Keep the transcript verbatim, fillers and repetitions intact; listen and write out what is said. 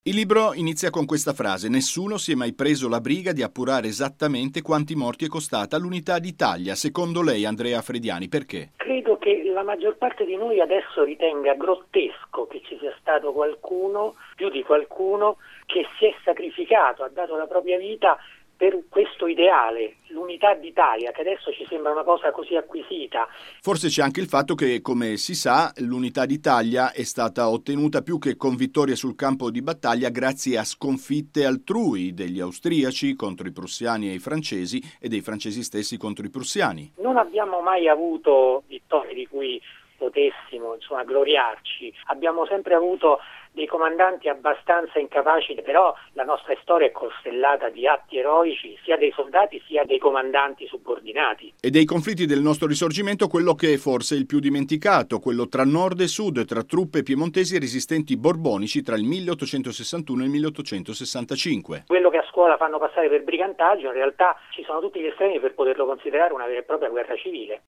Il libro inizia con questa frase: nessuno si è mai preso la briga di appurare esattamente quanti morti è costata l'unità d'Italia. Secondo lei, Andrea Frediani, perché? Credo che la maggior parte di noi adesso ritenga grottesco che ci sia stato qualcuno, più di qualcuno, che si è sacrificato, ha dato la propria vita per questo ideale, l'unità d'Italia, che adesso ci sembra una cosa così acquisita. Forse c'è anche il fatto che, come si sa, l'unità d'Italia è stata ottenuta più che con vittorie sul campo di battaglia grazie a sconfitte altrui, degli austriaci contro i prussiani e i francesi e dei francesi stessi contro i prussiani. Non abbiamo mai avuto vittorie di cui potessimo, insomma, gloriarci. Abbiamo sempre avuto dei comandanti abbastanza incapaci, però la nostra storia è costellata di atti eroici sia dei soldati sia dei comandanti subordinati. E dei conflitti del nostro risorgimento quello che è forse il più dimenticato, quello tra nord e sud, tra truppe piemontesi e resistenti borbonici tra il milleottocentosessantuno e il milleottocentosessantacinque. Quello che a scuola fanno passare per brigantaggio, in realtà ci sono tutti gli estremi per poterlo considerare una vera e propria guerra civile.